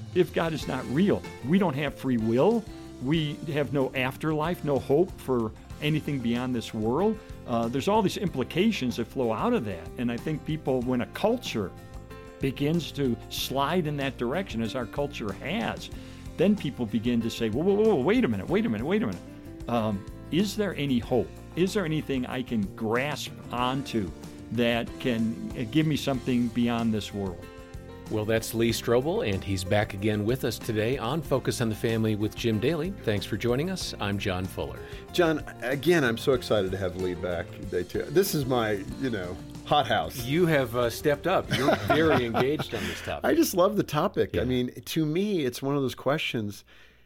if God is not real? We don't have free will. We have no afterlife, no hope for anything beyond this world. There's all these implications that flow out of that. And I think people, when a culture begins to slide in that direction, as our culture has, then people begin to say, whoa, wait a minute. Is there any hope? Is there anything I can grasp onto that can give me something beyond this world? Well, that's Lee Strobel, and he's back again with us today on Focus on the Family with Jim Daly. Thanks for joining us. I'm John Fuller. John, again, I'm so excited to have Lee back today, too. This is my, hothouse. You have stepped up. You're very engaged on this topic. I just love the topic. Yeah. I mean, to me, it's one of those questions,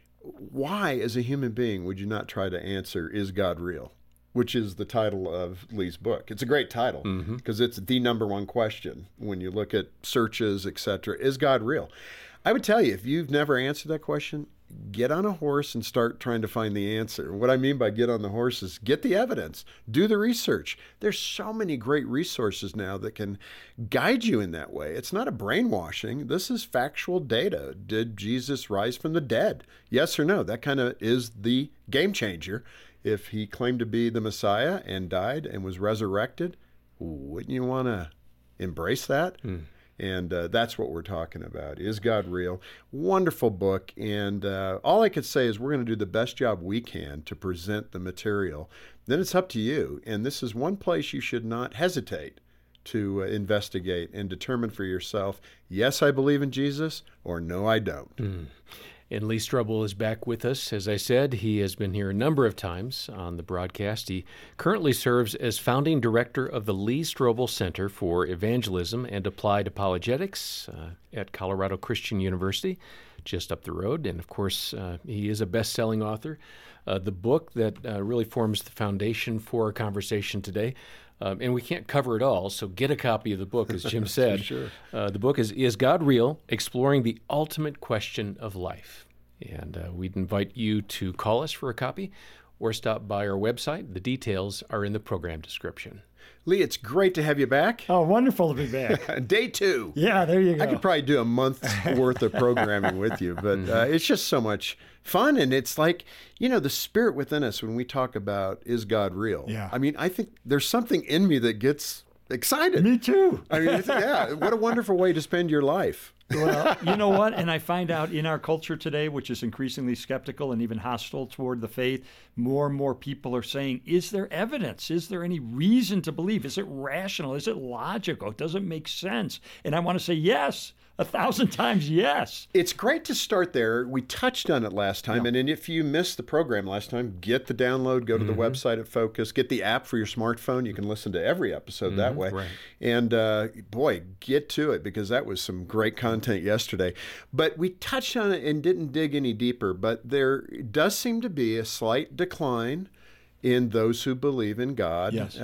why, as a human being, would you not try to answer, is God real? Which is the title of Lee's book. It's a great title because it's the number one question when you look at searches, etc. Is God real? I would tell you, if you've never answered that question, get on a horse and start trying to find the answer. What I mean by get on the horse is get the evidence, do the research. There's so many great resources now that can guide you in that way. It's not a brainwashing. This is factual data. Did Jesus rise from the dead? Yes or no? That kind of is the game changer. If he claimed to be the Messiah and died and was resurrected, wouldn't you want to embrace that? And that's what we're talking about. Is God real? Wonderful book. And all I could say is we're going to do the best job we can to present the material. Then it's up to you. And this is one place you should not hesitate to investigate and determine for yourself, yes, I believe in Jesus, or no, I don't. And Lee Strobel is back with us. As I said, he has been here a number of times on the broadcast. He currently serves as founding director of the Lee Strobel Center for Evangelism and Applied Apologetics at Colorado Christian University, just up the road. And, of course, he is a best-selling author. The book that really forms the foundation for our conversation today, and we can't cover it all, so get a copy of the book, as Jim said. Sure. The book is God Real? Exploring the Ultimate Question of Life. And we'd invite you to call us for a copy or stop by our website. The details are in the program description. Lee, it's great to have you back. Oh, wonderful to be back. Day 2. Yeah, there you go. I could probably do a month's worth of programming with you, but it's just so much fun. And it's like, the spirit within us when we talk about, is God real? Yeah. I mean, I think there's something in me that gets excited. Me too. I mean, what a wonderful way to spend your life. Well, you know what? And I find out in our culture today, which is increasingly skeptical and even hostile toward the faith, more and more people are saying, is there evidence? Is there any reason to believe? Is it rational? Is it logical? Does it make sense? And I want to say yes. 1,000 times yes. It's great to start there. We touched on it last time. And then if you missed the program last time, get the download, go to the website at Focus, get the app for your smartphone. You can listen to every episode that way. Right. And boy, get to it because that was some great content yesterday. But we touched on it and didn't dig any deeper. But there does seem to be a slight decline in those who believe in God. Yes.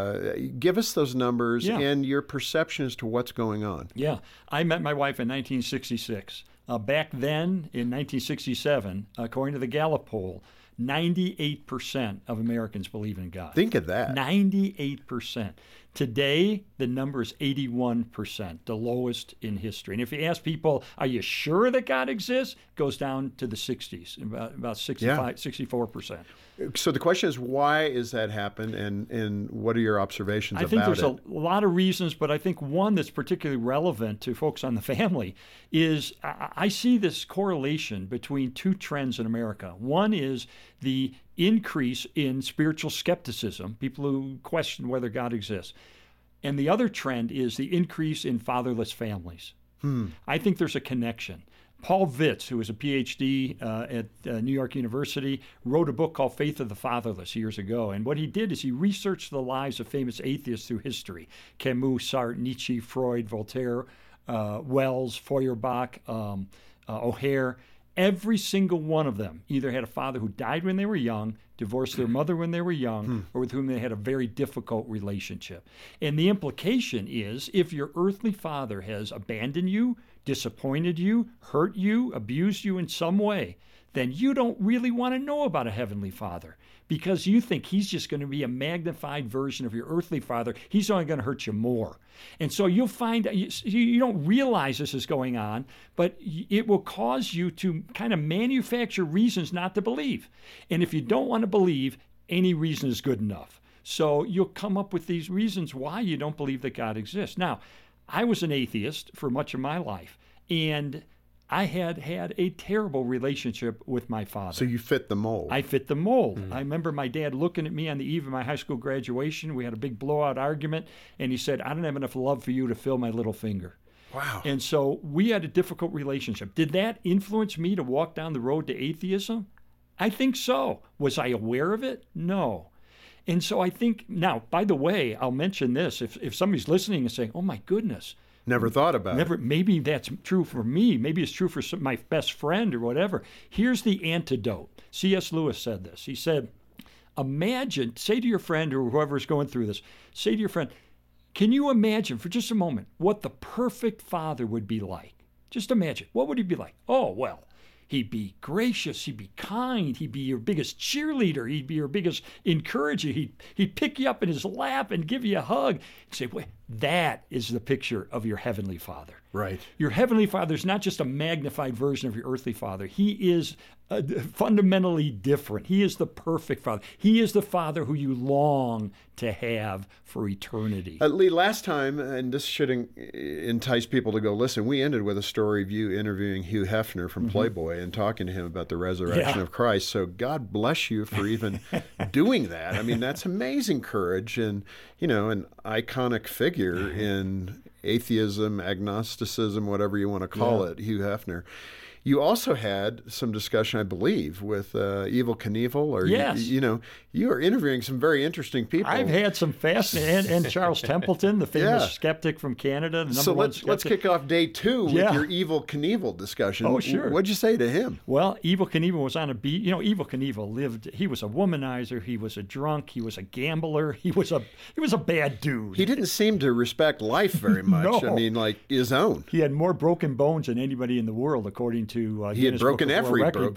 Give us those numbers and your perception as to what's going on. Yeah. I met my wife in 1966. Back then, in 1967, according to the Gallup poll, 98% of Americans believe in God. Think of that. 98%. Today, the number is 81%, the lowest in history. And if you ask people, are you sure that God exists? It goes down to the 60s, about 65, 64%. So the question is, why is that happen, and what are your observations about it? I think there's a lot of reasons, but I think one that's particularly relevant to folks on the family is I see this correlation between two trends in America. One is the increase in spiritual skepticism, people who question whether God exists. And the other trend is the increase in fatherless families. I think there's a connection. Paul Vitz, who was a PhD at New York University, wrote a book called Faith of the Fatherless years ago. And what he did is he researched the lives of famous atheists through history. Camus, Sartre, Nietzsche, Freud, Voltaire, Wells, Feuerbach, O'Hare. Every single one of them either had a father who died when they were young, divorced their mother when they were young, or with whom they had a very difficult relationship. And the implication is if your earthly father has abandoned you, disappointed you, hurt you, abused you in some way, then you don't really want to know about a Heavenly Father, because you think He's just going to be a magnified version of your earthly father. He's only going to hurt you more. And so you'll find you don't realize this is going on, but it will cause you to kind of manufacture reasons not to believe. And if you don't want to believe, any reason is good enough. So you'll come up with these reasons why you don't believe that God exists. Now, I was an atheist for much of my life, and I had a terrible relationship with my father. So you fit the mold. I fit the mold. I remember my dad looking at me on the eve of my high school graduation. We had a big blowout argument, and he said, "I don't have enough love for you to fill my little finger." Wow. And so we had a difficult relationship. Did that influence me to walk down the road to atheism? I think so. Was I aware of it? No. And so I think, now, by the way, I'll mention this. If somebody's listening and saying, "Oh my goodness, Never thought about it. maybe that's true for me. Maybe it's true for my best friend or whatever." Here's the antidote. C.S. Lewis said this. He said, imagine, say to your friend or whoever's going through this, say to your friend, can you imagine for just a moment what the perfect father would be like? Just imagine. What would he be like? Oh, well, he'd be gracious. He'd be kind. He'd be your biggest cheerleader. He'd be your biggest encourager. He'd pick you up in his lap and give you a hug and say, "Wait, that is the picture of your Heavenly Father." Right. Your Heavenly Father is not just a magnified version of your earthly father. He is fundamentally different. He is the perfect Father. He is the Father who you long to have for eternity. Lee, last time, and this should entice people to go listen, we ended with a story of you interviewing Hugh Hefner from Playboy and talking to him about the resurrection of Christ. So God bless you for even doing that. I mean, that's amazing courage and, an iconic figure in atheism, agnosticism, whatever you want to call it, Hugh Hefner. You also had some discussion, I believe, with Evel Knievel, or yes. You are interviewing some very interesting people. I've had some fascinating, and Charles Templeton, the famous skeptic from Canada. The so let's kick off day 2 with your Evel Knievel discussion. Oh, sure. What'd you say to him? Well, Evel Knievel was on a beach. Evel Knievel he was a womanizer, he was a drunk, he was a gambler, he was a bad dude. He didn't seem to respect life very much. No. I mean, like his own. He had more broken bones than anybody in the world, according to he had broken everything.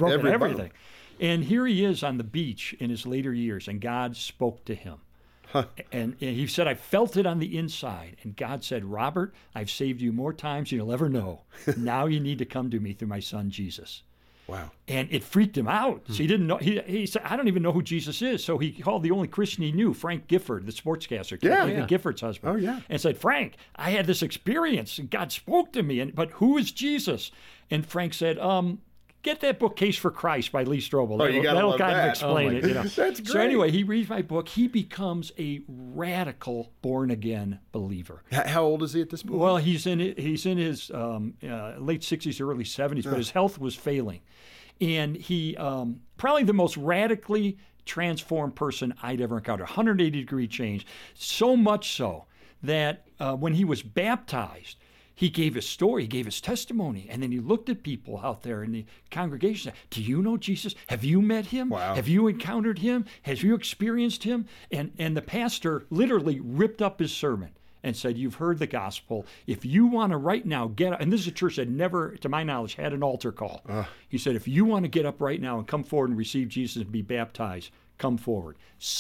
And here he is on the beach in his later years, and God spoke to him. And he said, "I felt it on the inside." And God said, "Robert, I've saved you more times than you'll ever know. Now you need to come to me through my son, Jesus." Wow. And it freaked him out. So he didn't know. He said, "I don't even know who Jesus is." So he called the only Christian he knew, Frank Gifford, the sportscaster, Gifford's husband. Oh, yeah. And said, "Frank, I had this experience, and God spoke to me, but who is Jesus?" And Frank said, "Get that book, Case for Christ by Lee Strobel. That'll kind of explain it." That's great. So anyway, he reads my book. He becomes a radical born-again believer. How old is he at this point? Well, he's in his late 60s, early 70s, but his health was failing. And he probably the most radically transformed person I'd ever encountered. 180-degree change. So much so that when he was baptized, he gave his story, he gave his testimony, and then he looked at people out there in the congregation and said, "Do you know Jesus? Have you met him? Wow. Have you encountered him? Have you experienced him?" And the pastor literally ripped up his sermon and said, "You've heard the gospel. If you want to right now get up," and this is a church that never, to my knowledge, had an altar call. He said, "If you want to get up right now and come forward and receive Jesus and be baptized, come forward."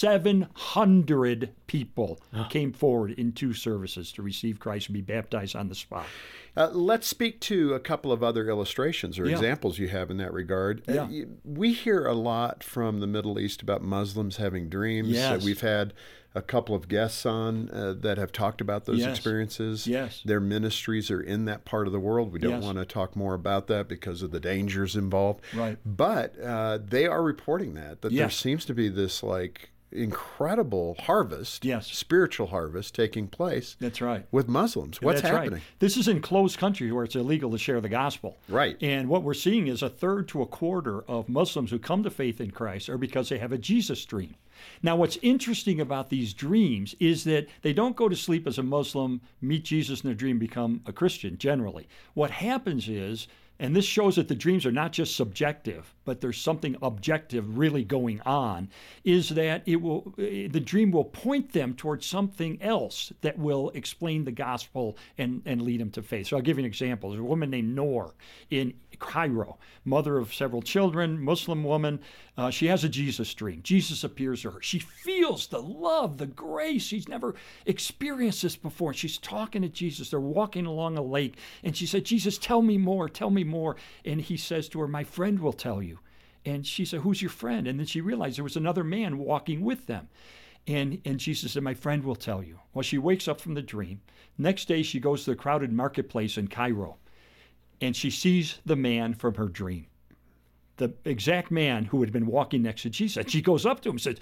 700 people came forward in 2 services to receive Christ and be baptized on the spot. Let's speak to a couple of other illustrations or examples you have in that regard. Yeah. We hear a lot from the Middle East about Muslims having dreams. Yes. We've had a couple of guests on that have talked about those experiences. Yes. Their ministries are in that part of the world. We don't want to talk more about that because of the dangers involved. Right. But they are reporting that there seems to be this incredible harvest, spiritual harvest taking place. That's right. With Muslims. What's happening? Right. This is in closed country where it's illegal to share the gospel. Right. And what we're seeing is 1/3 to 1/4 of Muslims who come to faith in Christ are because they have a Jesus dream. Now, what's interesting about these dreams is that they don't go to sleep as a Muslim, meet Jesus in their dream, become a Christian generally. What happens is, and this shows that the dreams are not just subjective, but there's something objective really going on, is that the dream will point them towards something else that will explain the gospel and lead them to faith. So I'll give you an example. There's a woman named Noor in Cairo, mother of several children, Muslim woman. She has a Jesus dream. Jesus appears to her. She feels the love, the grace. She's never experienced this before. She's talking to Jesus. They're walking along a lake, and she said, Jesus, tell me more, tell me more. And he says to her, my friend will tell you. And she said, who's your friend? And then she realized there was another man walking with them. And Jesus said, my friend will tell you. Well, she wakes up from the dream. Next day, she goes to the crowded marketplace in Cairo, and she sees the man from her dream, the exact man who had been walking next to Jesus. And she goes up to him and says,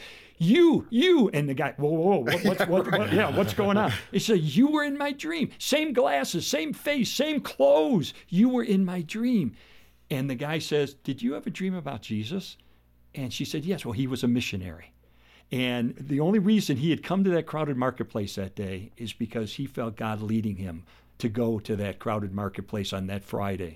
you. And the guy, whoa, what's going on? He said, you were in my dream. Same glasses, same face, same clothes. You were in my dream. And the guy says, did you have a dream about Jesus? And she said, yes. Well, he was a missionary. And the only reason he had come to that crowded marketplace that day is because he felt God leading him to go to that crowded marketplace on that Friday.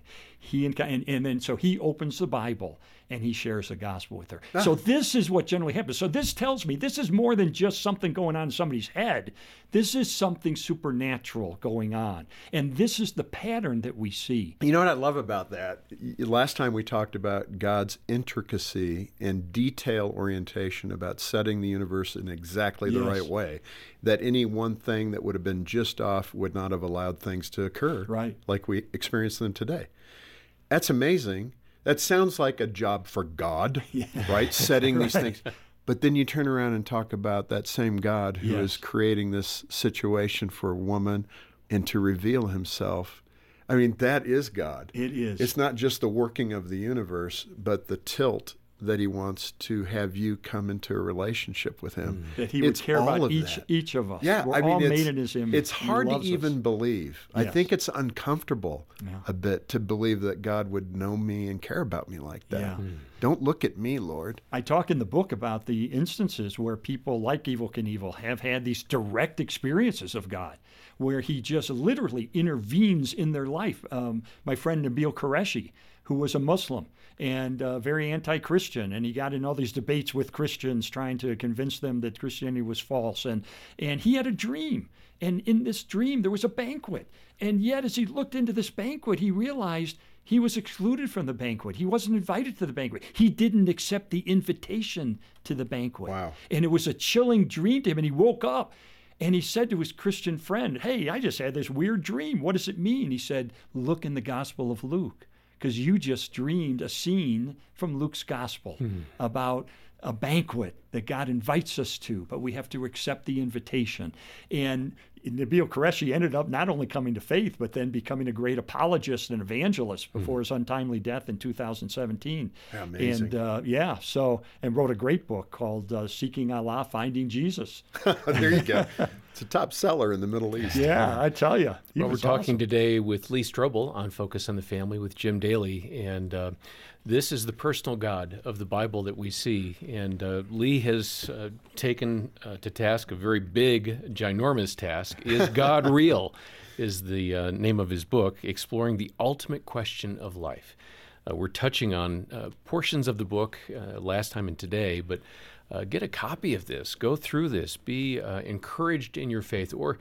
And then so he opens the Bible and he shares the gospel with her. So this is what generally happens. So this tells me this is more than just something going on in somebody's head. This is something supernatural going on. And this is the pattern that we see. You know what I love about that? Last time we talked about God's intricacy and detail orientation about setting the universe in exactly the right way, that any one thing that would have been just off would not have allowed things to occur like we experience them today. That's amazing. That sounds like a job for God, right? Setting these things. But then you turn around and talk about that same God who is creating this situation for a woman and to reveal himself. I mean, that is God. It is. It's not just the working of the universe, but the tilt that he wants to have you come into a relationship with him. That he would care about each of us. Yeah, We're all made in his image. It's hard to even believe. Yes. I think it's uncomfortable a bit to believe that God would know me and care about me like that. Yeah. Don't look at me, Lord. I talk in the book about the instances where people like Evel Knievel have had these direct experiences of God, where he just literally intervenes in their life. My friend Nabil Qureshi, who was a Muslim and very anti-Christian, and he got in all these debates with Christians trying to convince them that Christianity was false. And he had a dream, and in this dream there was a banquet. And yet as he looked into this banquet, he realized he was excluded from the banquet. He wasn't invited to the banquet. He didn't accept the invitation to the banquet. Wow. And it was a chilling dream to him, and he woke up. And he said to his Christian friend, hey, I just had this weird dream. What does it mean? He said, look in the Gospel of Luke, because you just dreamed a scene from Luke's Gospel about a banquet that God invites us to, but we have to accept the invitation. And Nabil Qureshi ended up not only coming to faith, but then becoming a great apologist and evangelist before his untimely death in 2017. Amazing. And and wrote a great book called Seeking Allah, Finding Jesus. There you go. It's a top seller in the Middle East. Yeah, I tell you. Well, we're talking today with Lee Strobel on Focus on the Family with Jim Daly, and this is the personal God of the Bible that we see. And Lee has taken to task a very big, ginormous task. Is God real? Is the name of his book, exploring the ultimate question of life. We're touching on portions of the book last time and today, but get a copy of this. Go through this. Be encouraged in your faith, or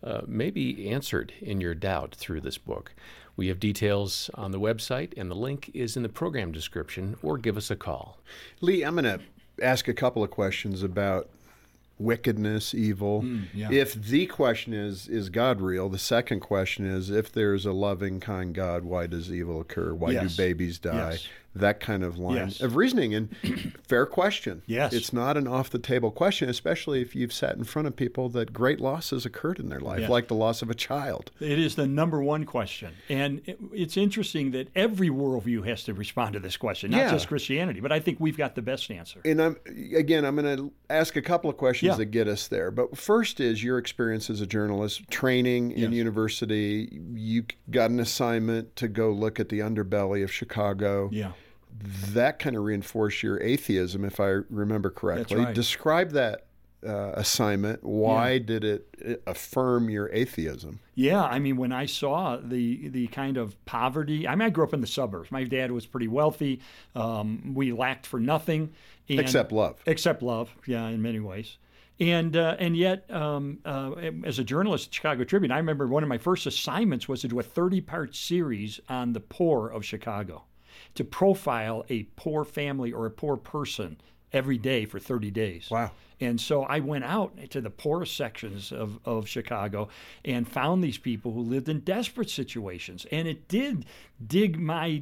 maybe answered in your doubt through this book. We have details on the website, and the link is in the program description, or give us a call. Lee, I'm going to ask a couple of questions about wickedness, evil. If the question is God real? The second question is, if there's a loving, kind God, why does evil occur? Why do babies die? That kind of line of reasoning. And fair question. Yes. It's not an off-the-table question, especially if you've sat in front of people that great loss has occurred in their life, like the loss of a child. It is the number one question. And it's interesting that every worldview has to respond to this question, not just Christianity. But I think we've got the best answer. And I'm going to ask a couple of questions that get us there. But first is your experience as a journalist, training in university. You got an assignment to go look at the underbelly of Chicago. Yeah. That kind of reinforced your atheism, if I remember correctly. That's right. Describe that assignment, why did it affirm your atheism? Yeah, I mean, when I saw the kind of poverty, I mean, I grew up in the suburbs. My dad was pretty wealthy. We lacked for nothing. Except love. Except love, yeah, in many ways. And yet, as a journalist at Chicago Tribune, I remember one of my first assignments was to do a 30-part series on the poor of Chicago, to profile a poor family or a poor person every day for 30 days. Wow. And so I went out to the poorest sections of Chicago and found these people who lived in desperate situations. And it did dig my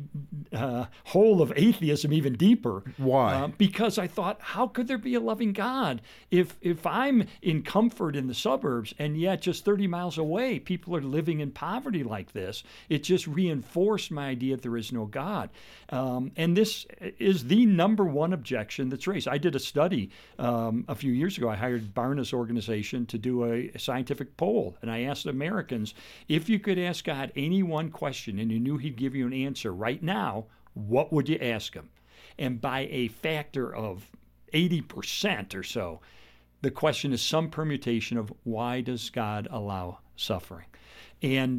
hole of atheism even deeper. Why? Because I thought, how could there be a loving God if I'm in comfort in the suburbs and yet just 30 miles away people are living in poverty like this? It just reinforced my idea that there is no God. And this is the number one objection that's raised. I did a study a few years ago. I hired Barna's organization to do a scientific poll, and I asked Americans, if you could ask God any one question and you knew he'd give you an answer right now, what would you ask him? And by a factor of 80% or so, the question is some permutation of, why does God allow suffering? And,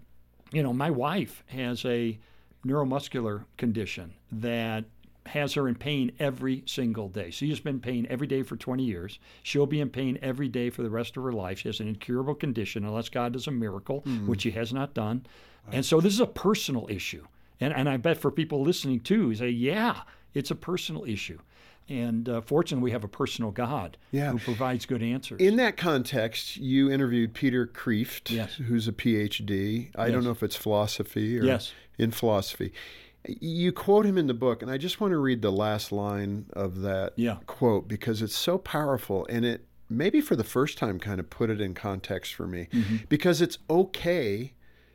my wife has a neuromuscular condition that has her in pain every single day. She has been in pain every day for 20 years. She'll be in pain every day for the rest of her life. She has an incurable condition unless God does a miracle, which he has not done. And so this is a personal issue. And I bet for people listening too, say, yeah, it's a personal issue. And fortunately, we have a personal God who provides good answers. In that context, you interviewed Peter Kreeft, Yes. who's a PhD. I don't know if it's philosophy or in philosophy. You quote him in the book, and I just want to read the last line of that quote because it's so powerful, and it maybe for the first time kind of put it in context for me. Because it's okay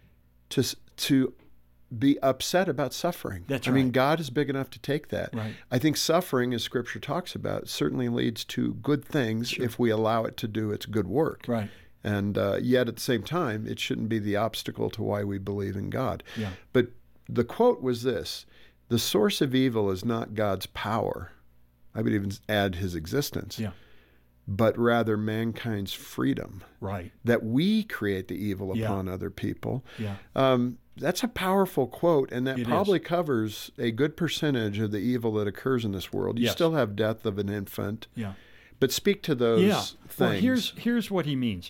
to be upset about suffering. That's right. right. I mean, God is big enough to take that. Right. I think suffering, as Scripture talks about, certainly leads to good things if we allow it to do its good work. Right. And yet at the same time, it shouldn't be the obstacle to why we believe in God. Yeah. But the quote was this: the source of evil is not God's power. I would even add his existence. Yeah. But rather mankind's freedom. Right. That we create the evil upon other people. Yeah. That's a powerful quote, and that It probably is. covers a good percentage of the evil that occurs in this world. You still have death of an infant. Yeah. But speak to those things. Well, here's what he means.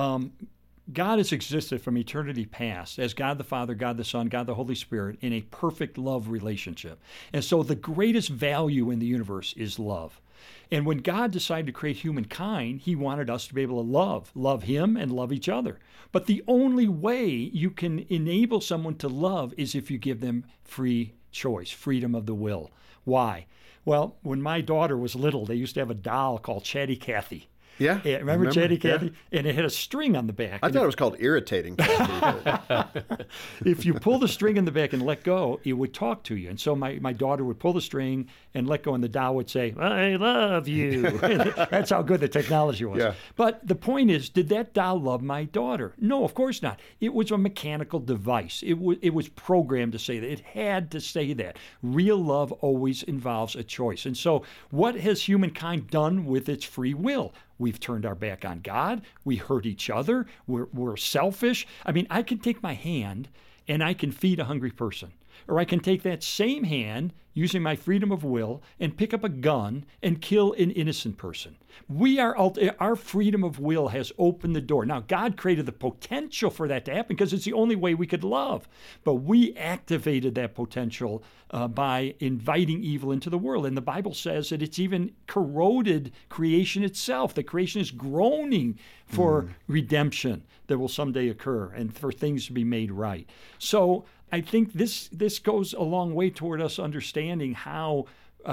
God has existed from eternity past as God the Father, God the Son, God the Holy Spirit in a perfect love relationship. And so the greatest value in the universe is love. And when God decided to create humankind, he wanted us to be able to love him and love each other. But the only way you can enable someone to love is if you give them free choice, freedom of the will. Why? Well, when my daughter was little, they used to have a doll called Chatty Cathy. Yeah. Remember Chatty Cathy? Yeah. And it had a string on the back. I thought it was called Irritating Cathy. If you pull the string in the back and let go, it would talk to you. And so my daughter would pull the string and let go, and the doll would say, I love you. That's how good the technology was. Yeah. But the point is, did that doll love my daughter? No, of course not. It was a mechanical device. It was programmed to say that. It had to say that. Real love always involves a choice. And so what has humankind done with its free will? We've turned our back on God. We hurt each other. We're selfish. I mean, I can take my hand and I can feed a hungry person. Or I can take that same hand, using my freedom of will, and pick up a gun and kill an innocent person. Our freedom of will has opened the door. Now, God created the potential for that to happen because it's the only way we could love. But we activated that potential by inviting evil into the world. And the Bible says that it's even corroded creation itself. The creation is groaning for redemption that will someday occur and for things to be made right. So I think this goes a long way toward us understanding how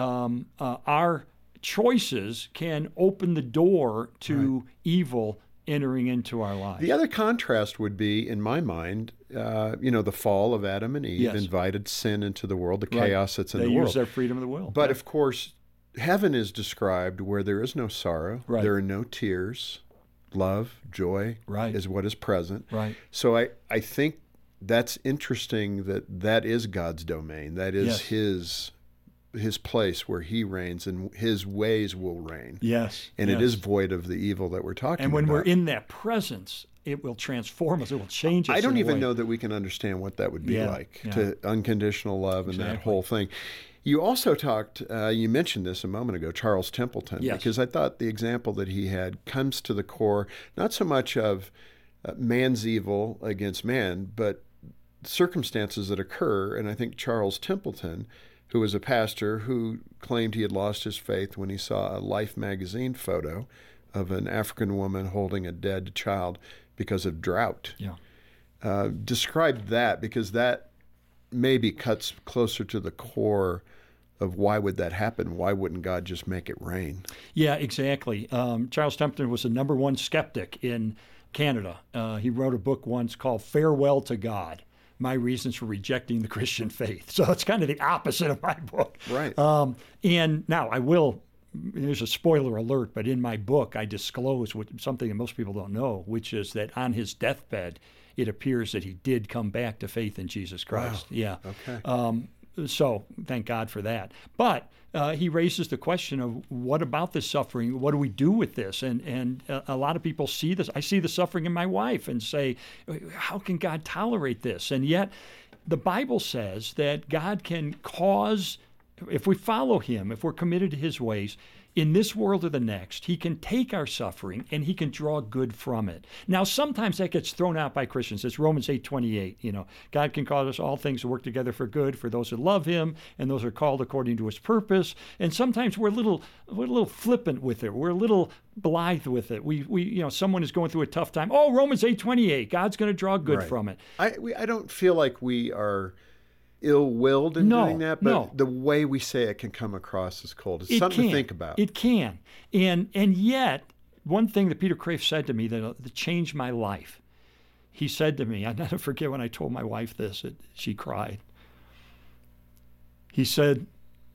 our choices can open the door to evil entering into our lives. The other contrast would be, in my mind, the fall of Adam and Eve invited sin into the world, the chaos that's in the world. They use their freedom of the will. But of course, heaven is described where there is no sorrow, there are no tears, love, joy is what is present. Right. So I think that's interesting that is God's domain. That is his his place where he reigns, and his ways will reign. Yes. And yes. it is void of the evil that we're talking about. And when we're in that presence, it will transform us. It will change us. I don't in a even way. know that we can understand what that would be like, yeah. to unconditional love and that Exactly. whole thing. You also talked, you mentioned this a moment ago, Charles Templeton, Yes. because I thought the example that he had comes to the core, not so much of man's evil against man, but circumstances that occur. And I think Charles Templeton, who was a pastor who claimed he had lost his faith when he saw a Life magazine photo of an African woman holding a dead child because of drought. Yeah. Describe that, because that maybe cuts closer to the core of why would that happen? Why wouldn't God just make it rain? Yeah, exactly. Charles Templeton was the number one skeptic in Canada. He wrote a book once called Farewell to God, My Reasons for Rejecting the Christian Faith. So it's kind of the opposite of my book. Right. And now there's a spoiler alert, but in my book I disclose something that most people don't know, which is that on his deathbed, it appears that he did come back to faith in Jesus Christ. Wow. Yeah. Okay. So thank God for that. But he raises the question of what about this suffering? What do we do with this? And a lot of people see this. I see the suffering in my wife and say, how can God tolerate this? And yet the Bible says that God can cause, if we follow him, if we're committed to his ways, in this world or the next, he can take our suffering and he can draw good from it. Now, sometimes that gets thrown out by Christians. It's Romans 8:28. God can cause us all things to work together for good for those who love him, and those are called according to his purpose. And sometimes we're a little flippant with it. We're a little blithe with it. We someone is going through a tough time. Oh, Romans 8:28. God's going to draw good Right. from it. I don't feel like we are ill-willed in doing that, but the way we say it can come across as cold. It's something to think about. It can. And yet, one thing that Peter Kreeft said to me that changed my life, he said to me, I'll never forget when I told my wife this, she cried. He said,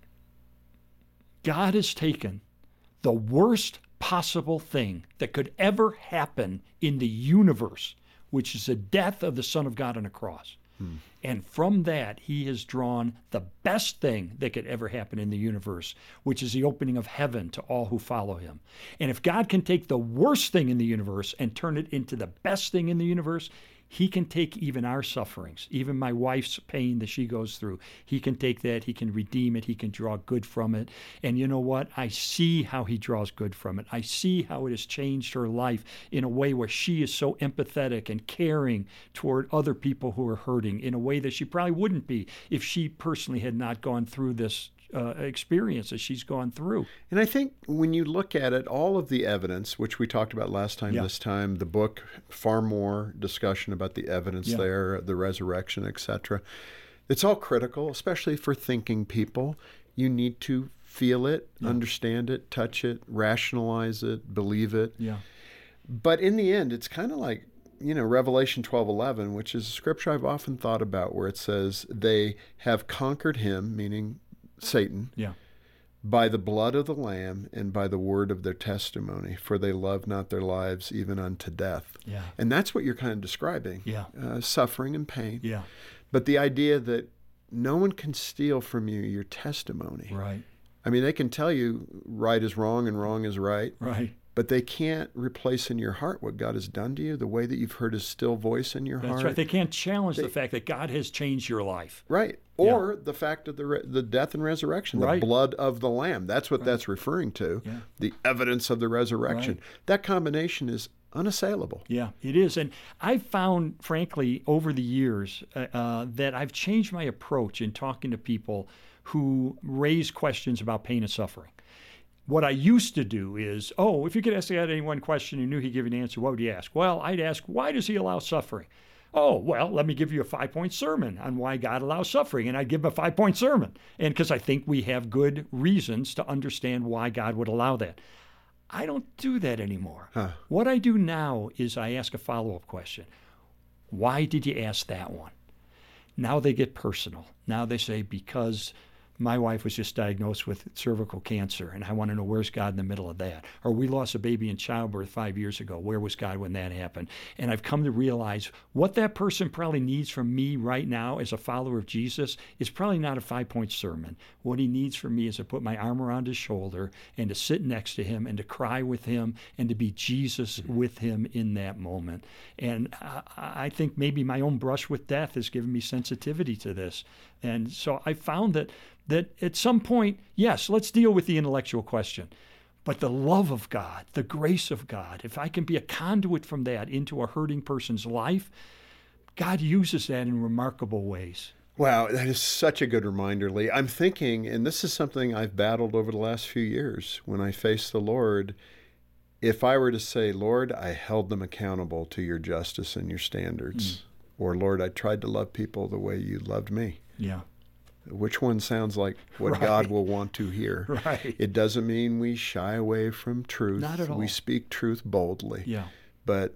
God has taken the worst possible thing that could ever happen in the universe, which is the death of the Son of God on a cross. And from that, he has drawn the best thing that could ever happen in the universe, which is the opening of heaven to all who follow him. And if God can take the worst thing in the universe and turn it into the best thing in the universe, he can take even our sufferings, even my wife's pain that she goes through. He can take that, he can redeem it, he can draw good from it. And you know what? I see how he draws good from it. I see how it has changed her life in a way where she is so empathetic and caring toward other people who are hurting in a way that she probably wouldn't be if she personally had not gone through this experience that she's gone through. And I think when you look at it, all of the evidence, which we talked about last time, this time, the book, far more discussion about the evidence there, the resurrection, etc. It's all critical, especially for thinking people. You need to feel it, understand it, touch it, rationalize it, believe it. Yeah. But in the end, it's kind of like, Revelation 12:11, which is a scripture I've often thought about, where it says, they have conquered him, meaning Satan, by the blood of the Lamb and by the word of their testimony, for they love not their lives even unto death. Yeah. And that's what you're kind of describing, suffering and pain. Yeah. But the idea that no one can steal from you your testimony. Right. I mean, they can tell you right is wrong and wrong is right. Right. But they can't replace in your heart what God has done to you, the way that you've heard his still voice in your heart. That's right. They can't challenge the fact that God has changed your life. Right. Or the fact of the death and resurrection, the blood of the Lamb. That's what that's referring to, the evidence of the resurrection. Right. That combination is unassailable. Yeah, it is. And I've found, frankly, over the years that I've changed my approach in talking to people who raise questions about pain and suffering. What I used to do is, if you could ask God any one question and knew he'd give you an answer, what would you ask? Well, I'd ask, why does he allow suffering? Oh, well, let me give you a 5-point sermon on why God allows suffering. And I'd give him a 5-point sermon. And because I think we have good reasons to understand why God would allow that. I don't do that anymore. What I do now is I ask a follow-up question. Why did you ask that one? Now they get personal. Now they say, because my wife was just diagnosed with cervical cancer, and I want to know, where's God in the middle of that? Or we lost a baby in childbirth 5 years ago. Where was God when that happened? And I've come to realize what that person probably needs from me right now as a follower of Jesus is probably not a 5-point sermon. What he needs from me is to put my arm around his shoulder and to sit next to him and to cry with him and to be Jesus with him in that moment. And I think maybe my own brush with death has given me sensitivity to this. And so I found that at some point, yes, let's deal with the intellectual question. But the love of God, the grace of God, if I can be a conduit from that into a hurting person's life, God uses that in remarkable ways. Wow, that is such a good reminder, Lee. I'm thinking, and this is something I've battled over the last few years when I face the Lord. If I were to say, Lord, I held them accountable to your justice and your standards, or Lord, I tried to love people the way you loved me. Yeah. Which one sounds like what God will want to hear? Right. It doesn't mean we shy away from truth. Not at all. We speak truth boldly. Yeah. But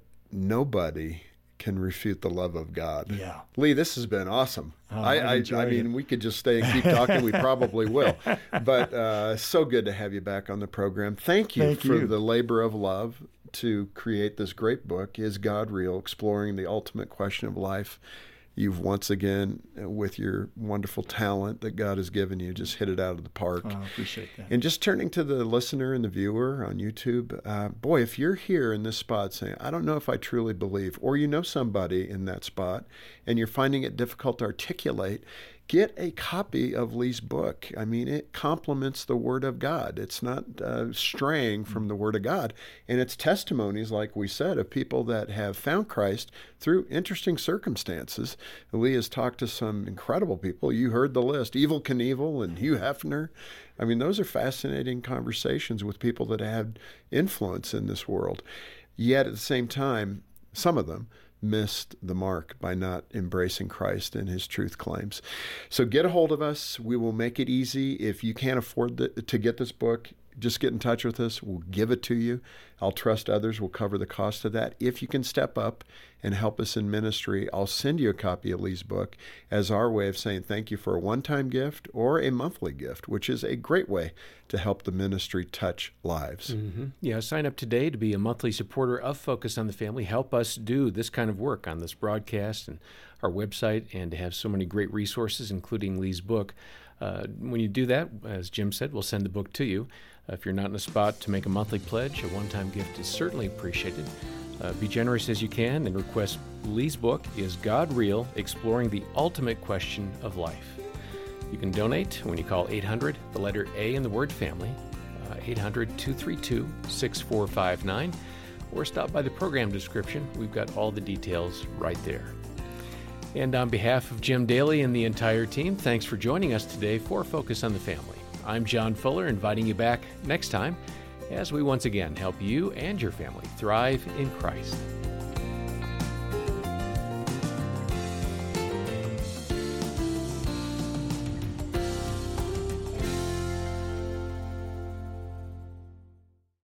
nobody can refute the love of God. Yeah. Lee, this has been awesome. I mean, we could just stay and keep talking. We probably will. But so good to have you back on the program. Thank you for the labor of love to create this great book, Is God Real? Exploring the Ultimate Question of Life. You've once again, with your wonderful talent that God has given you, just hit it out of the park. Oh, I appreciate that. And just turning to the listener and the viewer on YouTube, boy, if you're here in this spot saying, I don't know if I truly believe, or you know somebody in that spot, and you're finding it difficult to articulate, get a copy of Lee's book. I mean, it complements the Word of God. It's not straying from the Word of God. And it's testimonies, like we said, of people that have found Christ through interesting circumstances. Lee has talked to some incredible people. You heard the list, Evel Knievel and Hugh Hefner. I mean, those are fascinating conversations with people that had influence in this world. Yet at the same time, some of them missed the mark by not embracing Christ and his truth claims. So get a hold of us. We will make it easy. If you can't afford to get this book, just get in touch with us. We'll give it to you. I'll trust others will cover the cost of that. If you can step up and help us in ministry, I'll send you a copy of Lee's book as our way of saying thank you for a one-time gift or a monthly gift, which is a great way to help the ministry touch lives. Mm-hmm. Yeah, sign up today to be a monthly supporter of Focus on the Family. Help us do this kind of work on this broadcast and our website, and to have so many great resources, including Lee's book. When you do that, as Jim said, we'll send the book to you. If you're not in a spot to make a monthly pledge, a one-time gift is certainly appreciated. Be generous as you can and request Lee's book, Is God Real? Exploring the Ultimate Question of Life. You can donate when you call 800, the letter A in the word family, 800-232-6459, or stop by the program description. We've got all the details right there. And on behalf of Jim Daly and the entire team, thanks for joining us today for Focus on the Family. I'm John Fuller, inviting you back next time as we once again help you and your family thrive in Christ.